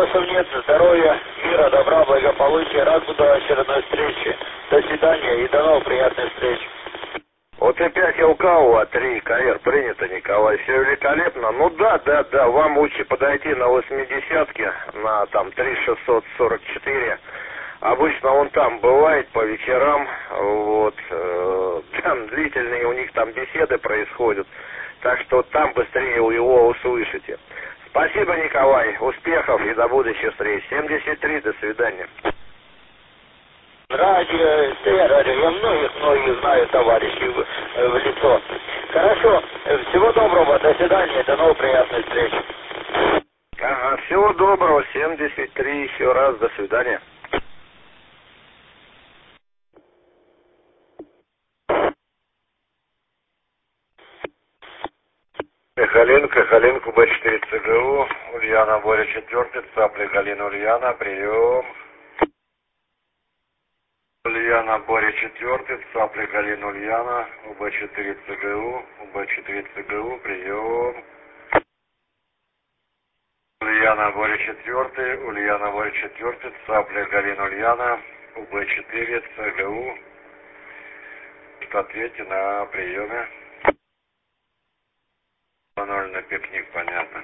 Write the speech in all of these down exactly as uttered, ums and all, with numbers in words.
вопросов нет. Здоровья, мира, добра, благополучия. Рад буду очередной встрече. До свидания и до новых приятных встреч. Вот и пять ЛКУ, три КР принято, Николай. Все великолепно. Ну да, да, да. Вам лучше подойти на восьмидесятке, на там три шестьсот сорок четыре. Обычно он там бывает по вечерам. Вот. Э, там длительные у них там беседы происходят. Так что там быстрее его услышите. Спасибо, Николай. Успехов и до будущих встреч. семьдесят три, до свидания. Радио, Т, радио, я многих, многих знаю товарищей в, в лицо. Хорошо, всего доброго, до свидания, до новых приятных встреч. Ага, всего доброго, семьдесят три, еще раз, до свидания. Михаленко, Халенко, Б четыре ЦГУ, Ульяна, Боря четыре, Цапли, Галина, Ульяна, прием. Ульяна, Боря четыре, Цапли, Галина, Ульяна, УБ четыре ЦГУ, УБ четыре ЦГУ, прием. Ульяна, Боря четыре, Ульяна, Боря четыре, Цапли, Галина, Ульяна, УБ четыре ЦГУ. Ответьте на приеме. ноль на пикник, понятно.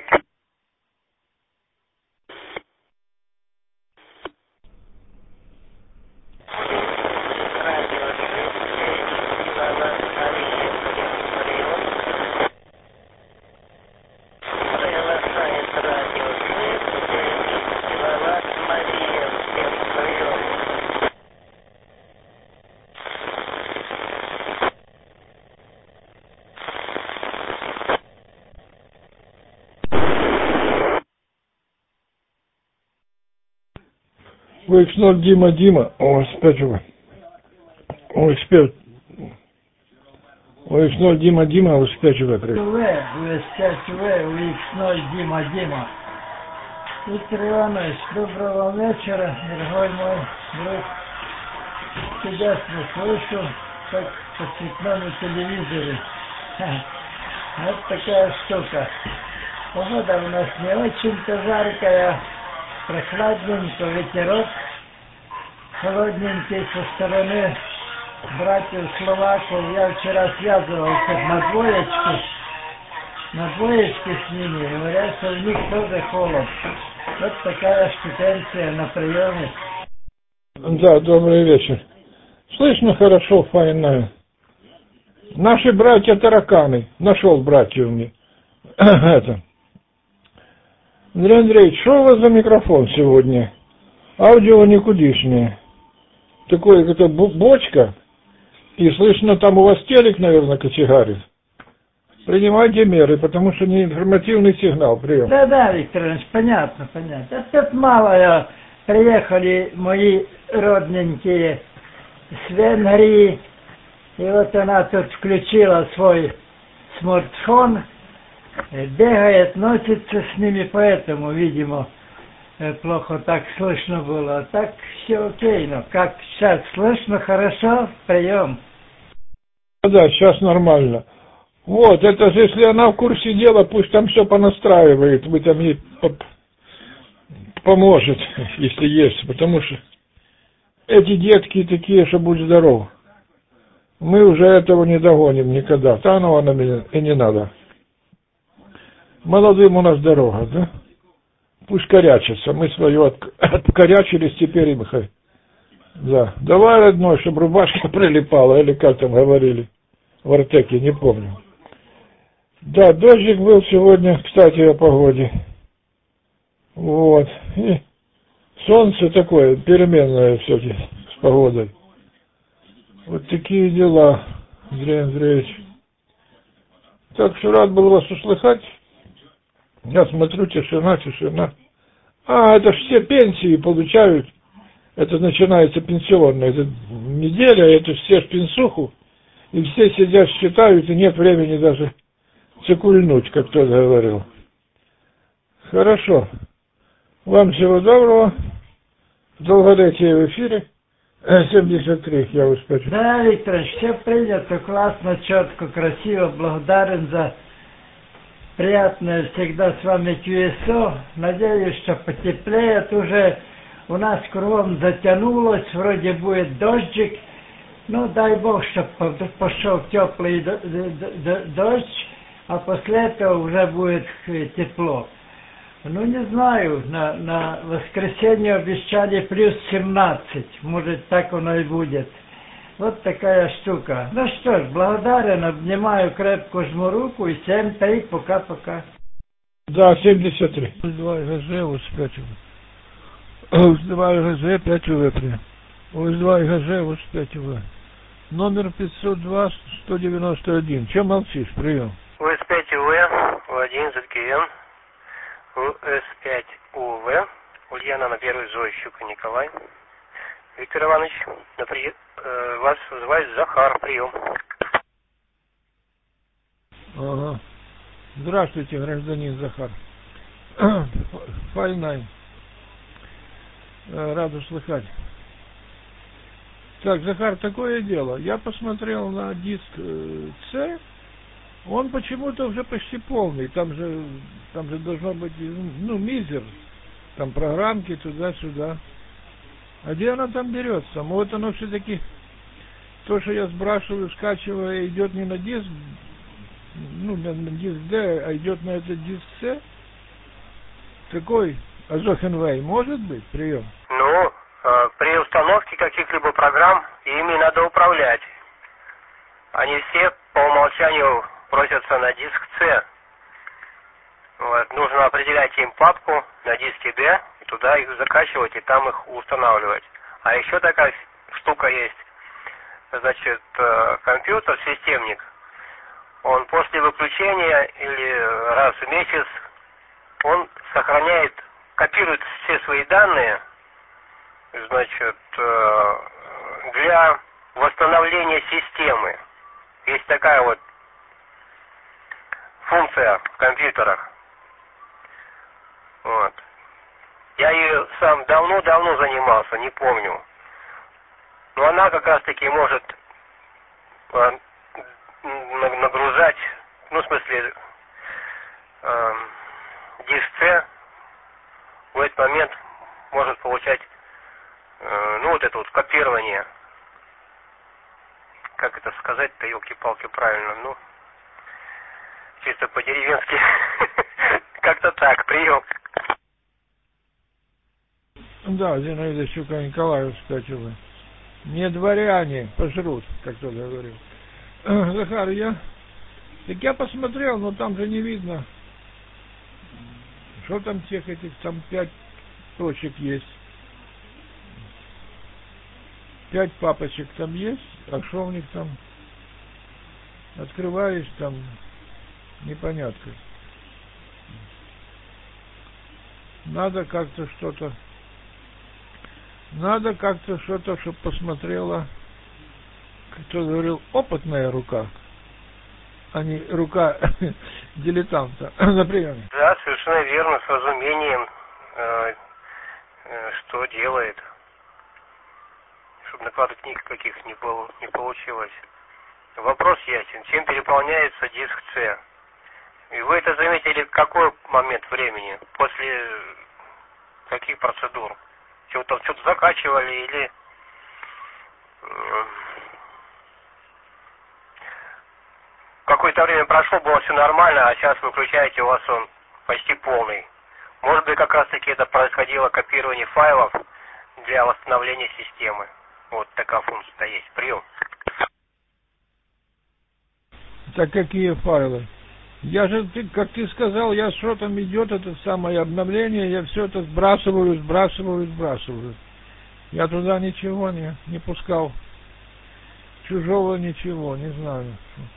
вэ икс ноль Дима Дима, о, спячу. Ой, спят. вэ икс ноль Дима Дима, вы спячу. вэ эс пять вэ, вэ икс ноль Дима Дима. Виктор Иванович, доброго вечера, дорогой мой друг. Чудесно слышу, как по цветному телевизоре. Вот такая штука. Погода у нас не очень-то жаркая. Прохладненько, ветерок холодненький со стороны братьев словаков. Я вчера связывался на двоечке, на двоечке с ними, говорят, что у них тоже холод. Вот такая штукенция на приеме. Да, добрый вечер. Слышно хорошо, файно. Наши братья тараканы. Нашел братьев мне. Это. Андрей Андреевич, что у вас за микрофон сегодня? Аудио никудишнее. Такое, как-то бочка. И слышно, там у вас телек, наверное, кочегарит. Принимайте меры, потому что не информативный сигнал. Прием. Да, да, Виктор Иванович, понятно, понятно. Тут мало приехали мои родненькие с Венгрии. И вот она тут включила свой смартфон. Бегает, носится с ними, поэтому, видимо, плохо так слышно было. А так все окей, но как сейчас слышно хорошо, прием. Да, сейчас нормально. Вот, это же, если она в курсе дела, пусть там все понастраивает, вы там ей поможет, если есть, потому что эти детки такие, что будь здоров. Мы уже этого не догоним никогда. Да, ну она меня и не надо. Молодым у нас дорога, да? Пусть корячатся. Мы свое от... откорячились, теперь им хай. Да. Давай, родной, чтобы рубашка прилипала, или как там говорили в Артеке, не помню. Да, дождик был сегодня, кстати, о погоде. Вот. И солнце такое, переменное все-таки с погодой. Вот такие дела, Андрей Андреевич. Так что рад был вас услыхать. Я смотрю, тишина, тишина. А, это ж все пенсии получают. Это начинается пенсионная это неделя, это все в пенсуху. И все сидят, считают, и нет времени даже цикульнуть, как кто-то говорил. Хорошо. Вам всего доброго. Долголетие в эфире. семьдесят три, я успею. Да, Виктор, все принято, классно, четко, красиво. Благодарен за приятно всегда с вами кью эс о. Надеюсь, что потеплеет уже. У нас кругом затянулось, вроде будет дождик. Ну, дай Бог, чтобы пошел теплый дождь, а после этого уже будет тепло. Ну, не знаю, на, на воскресенье обещали плюс семнадцать. Может, так оно и будет. Вот такая штука. Ну что ж, благодарен, обнимаю, крепко жму руку и семь три, пока-пока. Да, семьдесят три. два ГЖ, пять УВ. два ГЖ, пять УВ. два ГЖ, пять УВ. Номер пятьсот два, сто девяносто один. Чем молчишь? Прием. УС пять УВ, один ЗКН. УС пять УВ. Ульяна на первый, Зоя Щука, Николай. Виктор Иванович, на при... э, вас вызывает Захар, прием. Ага. Здравствуйте, гражданин Захар. Файнай. Рад услыхать. Так, Захар, такое дело. Я посмотрел на диск С, он почему-то уже почти полный. Там же, там же должно быть, ну, мизер. Там программки туда-сюда. А где она там берется? Вот оно все-таки, то, что я сбрасываю, скачиваю, идет не на диск, ну, на диск Д, а идет на этот диск С. Такой Азохенвей может быть? Прием. Ну, э, при установке каких-либо программ ими надо управлять. Они все по умолчанию просятся на диск С. Вот. Нужно определять им папку на диске Д, и туда их закачивать, и там их устанавливать. А еще такая штука есть. Значит, компьютер, системник, он после выключения или раз в месяц, он сохраняет, копирует все свои данные, значит, для восстановления системы. Есть такая вот функция в компьютерах. Вот. Я ее сам давно-давно занимался, не помню. Но она как раз-таки может э, нагружать, ну, в смысле, э, диск С в этот момент может получать, э, ну, вот это вот копирование. Как это сказать-то, елки-палки, правильно, ну, чисто по-деревенски. Как-то так, прием. Да, Зинаида Щука, Николаев, кстати, вы. Не дворяне пожрут, как кто-то говорил. Захар, я... Так я посмотрел, но там же не видно. Что там тех этих, там пять точек есть. Пять папочек там есть, а что у них там? Открываешь, там непонятно. Надо как-то что-то, надо как-то что-то, чтобы посмотрела, кто говорил, опытная рука, а не рука дилетанта на приеме. Да, совершенно верно, с разумением, э, э, что делает, чтобы накладок никаких не, был, не получилось. Вопрос ясен, чем переполняется диск С? И вы это заметили в какой момент времени? После каких процедур? Чего-то что-то закачивали или... Какое-то время прошло, было все нормально, а сейчас вы включаете, у вас он почти полный. Может быть, как раз таки это происходило копирование файлов для восстановления системы. Вот такая функция есть. Прием. Так какие файлы? Я же, ты, как ты сказал, я что там идет это самое обновление, я все это сбрасываю, сбрасываю, сбрасываю. Я туда ничего не, не пускал. Чужого ничего, не знаю.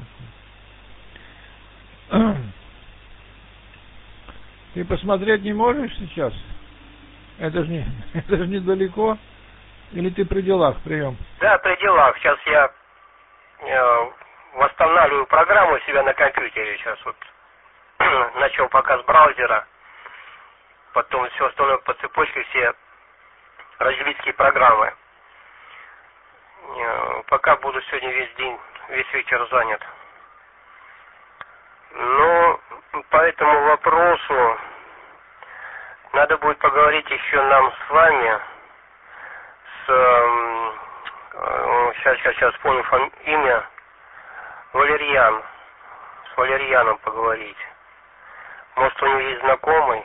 Ты посмотреть не можешь сейчас? Это же не, это же недалеко. Или ты при делах, прием? Да, при делах. Сейчас я э, восстанавливаю программу у себя на компьютере. Сейчас вот начал пока с браузера. Потом все остальное по цепочке, все разделительные программы. Э, пока буду сегодня весь день, весь вечер занят. Ну, по этому вопросу надо будет поговорить еще нам с вами, с, э, сейчас, сейчас, сейчас вспомню фами- имя, Валерьян, с Валерьяном поговорить. Может, у него есть знакомый,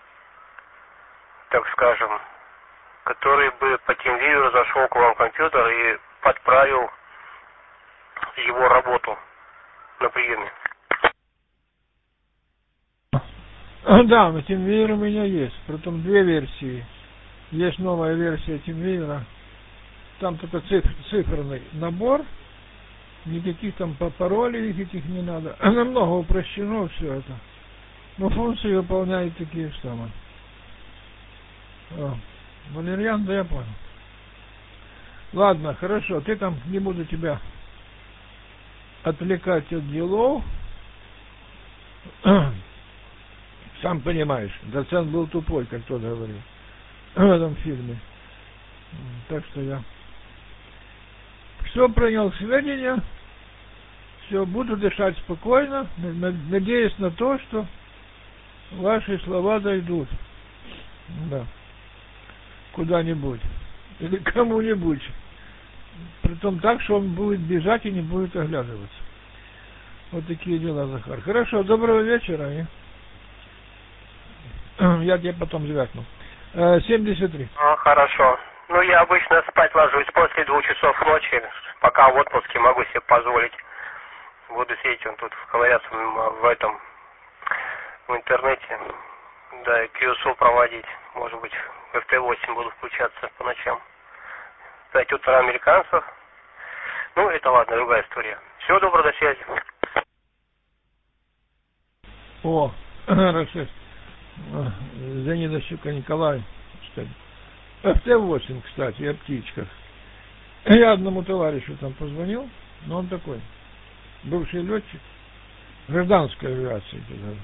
так скажем, который бы по TeamViewer зашел к вам в компьютер и подправил его работу на приеме. Да, на TeamViewer у меня есть, притом две версии. Есть новая версия TeamViewer, там только цифр, циферный набор, никаких там паролей никаких не надо. Намного упрощено все это. Но функции выполняют такие же самые. О, Валерьян, да я понял. Ладно, хорошо, ты там, не буду тебя отвлекать от делов. Сам понимаешь, доцент был тупой, как кто-то говорил в этом фильме. Так что я все принял сведения, все, буду дышать спокойно, надеясь на то, что ваши слова дойдут. Да. Куда-нибудь. Или кому-нибудь. Притом так, что он будет бежать и не будет оглядываться. Вот такие дела, Захар. Хорошо, доброго вечера. И... Я тебе потом звякну. семьдесят три. А, хорошо. Ну, я обычно спать ложусь после двух часов ночи, пока в отпуске могу себе позволить. Буду сидеть он тут ковыряться в этом, в интернете. Да, и кью эс о проводить. Может быть, в эф тэ восемь буду включаться по ночам. пять утра американцев. Ну, это ладно, другая история. Всего доброго, до связи. О, хорошо. Зенидощука Николай. эф тэ восемь, кстати, о птичках. Я одному товарищу там позвонил, но он такой, бывший летчик, гражданской авиации,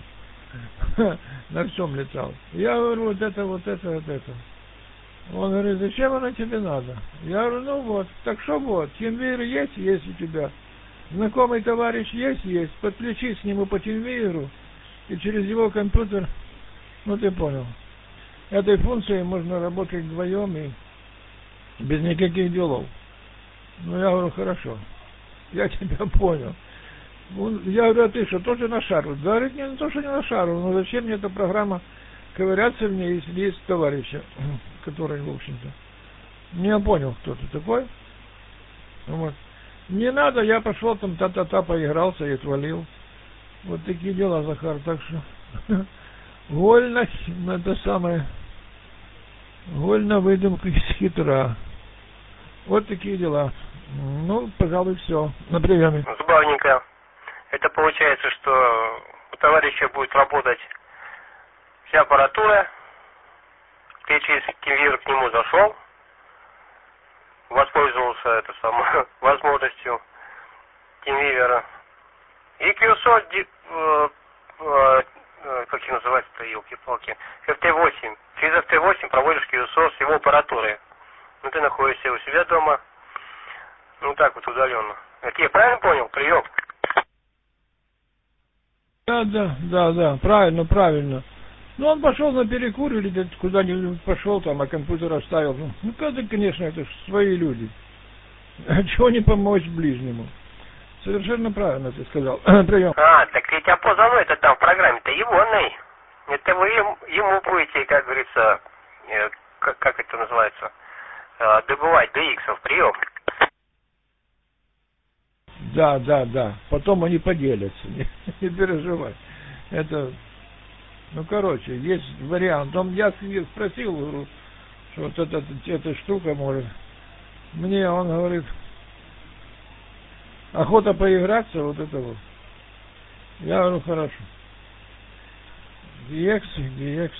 на всем летал. Я говорю, вот это, вот это, вот это. Он говорит, зачем оно тебе надо? Я говорю, ну вот, так что вот, TeamViewer есть, есть у тебя. Знакомый товарищ есть, есть. Подключись к нему по TeamViewer, и через его компьютер, ну ты понял. Этой функцией можно работать вдвоем и без никаких делов. Ну я говорю, хорошо, я тебя понял. Я говорю, а ты что, тоже на шару? Говорит, не, не то, что не на шару, но зачем мне эта программа ковыряться в ней, если есть товарища, который, в общем-то, не я понял, кто ты такой. Вот. Не надо, я пошел там та-та-та, поигрался и отвалил. Вот такие дела, Захар, так что вольно, это самое, вольно выдумка из хитра. Вот такие дела. Ну, пожалуй, все. На приеме. Забавненько. Это получается, что у товарища будет работать вся аппаратура. Ты через TeamViewer к нему зашел, воспользовался этой самой возможностью TeamViewer. И кью эс о, э, э, э, как его называется-то, елки-палки, эф тэ восемь. Через эф тэ восемь проводишь кью эс о с его аппаратурой. Ну, ты находишься у себя дома, ну так вот удаленно. Это я правильно понял? Прием. Да, да, да, да, правильно, правильно. Ну, он пошел на перекур или куда-нибудь пошел там, а компьютер оставил. Ну, ну это, конечно, это же свои люди. Чего не помочь ближнему? Совершенно правильно ты сказал. Прием. А, так ведь опознано это там в программе-то егоной. Это вы ему, ему будете, как говорится, э, как, как это называется, э, добывать ди иксов. Прием. Да, да, да. Потом они поделятся. Не, не переживай. Это, ну, короче, есть вариант. Он, я спросил, говорю, что вот эта, эта штука может. Мне он говорит, охота поиграться, вот это вот. Я говорю, хорошо. ди экс, ди экс.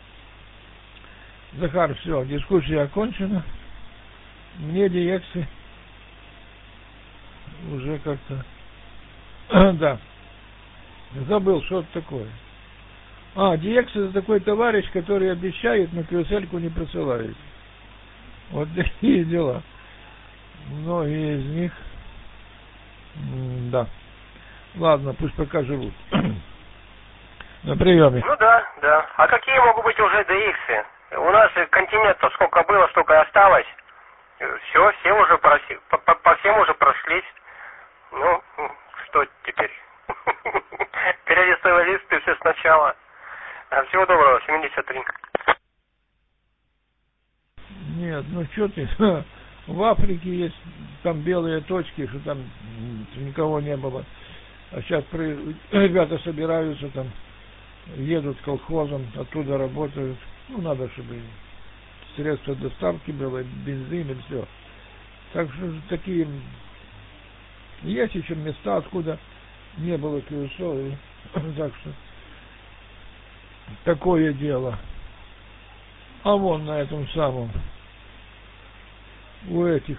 Захар, все, дискуссия окончена. Мне ди экс уже как-то... да. Забыл, что это такое. А, ди экс это такой товарищ, который обещает, но кью эс эль-ку не присылает. Вот такие дела. Многие из них... да. Ладно, пусть пока живут. На приеме. Ну да, да. А какие могут быть уже ди иксы? У нас континент-то сколько было, столько и осталось. Все, все уже проси, по, по, по всем уже прошлись. Ну, что теперь? Перелистывай лист и все сначала. Всего доброго, семьдесят три. Нет, ну что ты, в Африке есть там белые точки, что там никого не было. А сейчас при... ребята собираются там, едут к колхозам, оттуда работают. Ну, надо, чтобы средства доставки было, бензин и все. Так что такие... Есть еще места, откуда не было КСО. И... так что... Такое дело. А вон на этом самом... У этих...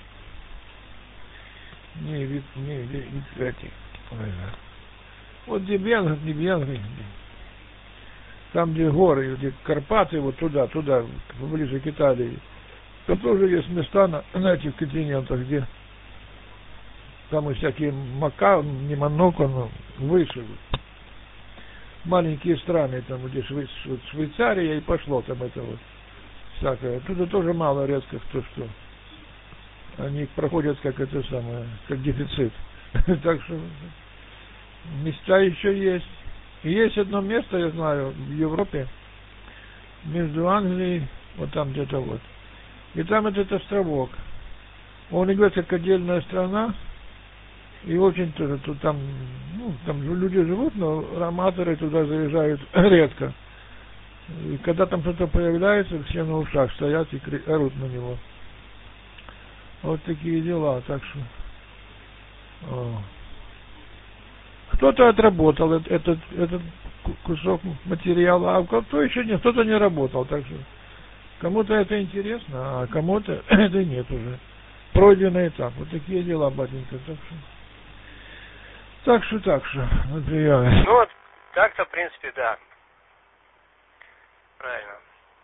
Не, вид, не, вид, этих... Вот где Венгрия, не Венгрия, там где горы, где Карпаты, вот туда, туда, ближе к Италии, там тоже есть места на, на этих континентах, где там и всякие Мака, не Монако, но выше, маленькие страны, там где Швей, Швейцария и пошло там это вот всякое. Оттуда тоже мало резко кто что. Они проходят как это самое, как дефицит. Так что места еще есть. И есть одно место, я знаю, в Европе, между Англией, вот там где-то вот. И там этот островок. Он идет как отдельная страна, и очень тоже тут там, ну, там люди живут, но аматоры туда заезжают редко. И когда там что-то появляется, все на ушах стоят и орут на него. Вот такие дела, так что... О. Кто-то отработал этот, этот кусок материала, а кто еще нет, кто-то не работал, так что кому-то это интересно, а кому-то это нет уже. Пройденный этап. Вот такие дела, батенька. Так что, так что, так что, например. Ну вот, так-то, в принципе, да. Правильно.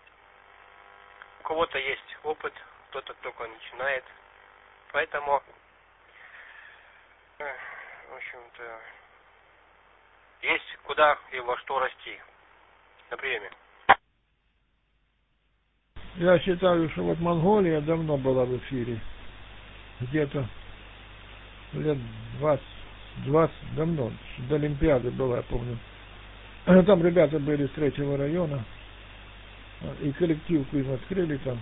У кого-то есть опыт, кто-то только начинает. Поэтому, в общем-то, есть куда и во что расти на приеме. Я считаю, что вот Монголия давно была в эфире. Где-то лет двадцать, двадцать давно, до Олимпиады была, я помню. Там ребята были с третьего района, и коллективку им открыли там.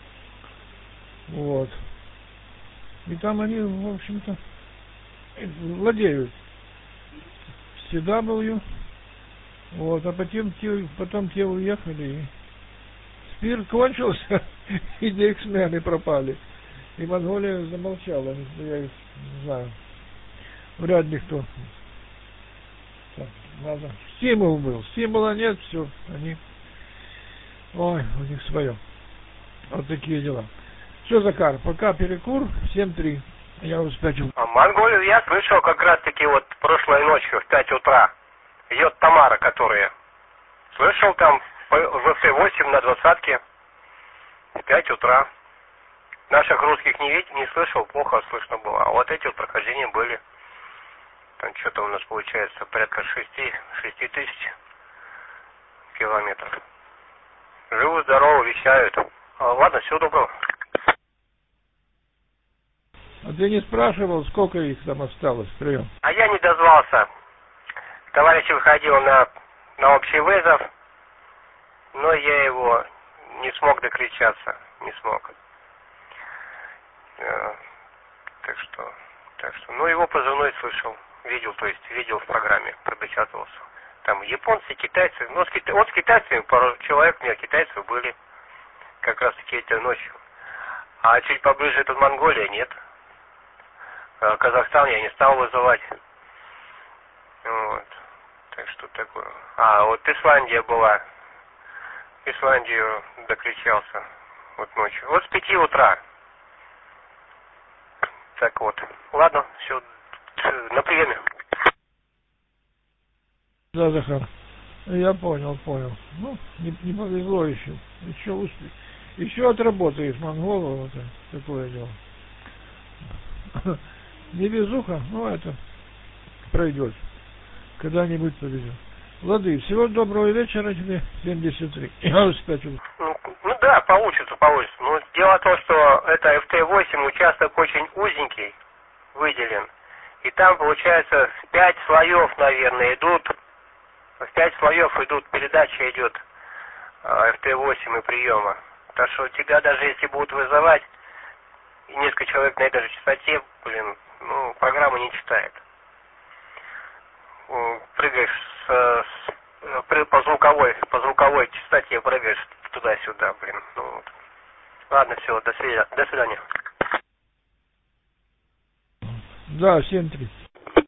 Вот. И там они, в общем-то, владеют си дабл ю. Вот, а потом те, потом те уехали, и спир кончился, и ди икс-мены пропали. И Монголия замолчала, я их не знаю. Вряд ли кто. Так, надо. Стимул был. Стимула нет, все. Они. Ой, у них свое. Вот такие дела. Все, Захар, пока перекур, семь три. Я успячу. А Монголию я слышал как раз-таки вот прошлой ночью в пять утра. Идет Тамара, которая. Слышал там в эф восемь на двадцатке в пять утра. Наших русских не видел, не слышал, плохо слышно было. А вот эти вот прохождения были. Там что-то у нас получается порядка шести, шести тысяч километров. Живу, здорово, вещают. А, ладно, всего доброго. А ты не спрашивал, сколько их там осталось? Прием. А я не дозвался. Товарищ выходил на, на общий вызов, но я его не смог докричаться. Не смог. Э, так что, так что, ну его позывной слышал, видел, то есть видел в программе, пропечатывался. Там японцы, китайцы, ну, с кита... вот с китайцами пару человек у меня китайцев были, как раз таки этой ночью. А чуть поближе это Монголия, нет. А Казахстан я не стал вызывать. Вот. Так что такое. А, вот Исландия была. Исландию докричался вот ночью. Вот с пяти утра. Так вот. Ладно, все. На приеме. Да, Захар. Я понял, понял. Ну, не, не повезло еще. Еще успех. Еще отработаешь монголу, вот такое дело. Невезуха, ну это пройдет. Когда-нибудь повезет. Лады, всего доброго вечера тебе, семьдесят три. Я успеть. Ну, ну да, получится, получится. Но дело в том, что это эф тэ восемь, участок очень узенький выделен. И там, получается, в пять слоев, наверное, идут, в пять слоев идут, передача идет эф тэ восемь и приема. Так что тебя даже если будут вызывать, и несколько человек на этой же частоте, блин, ну, программа не читает. Прыгаешь с, с, при, по звуковой, по звуковой частоте прыгаешь туда-сюда, блин. Ну, вот. Ладно, все, до свидания. До свидания. Да, семь три.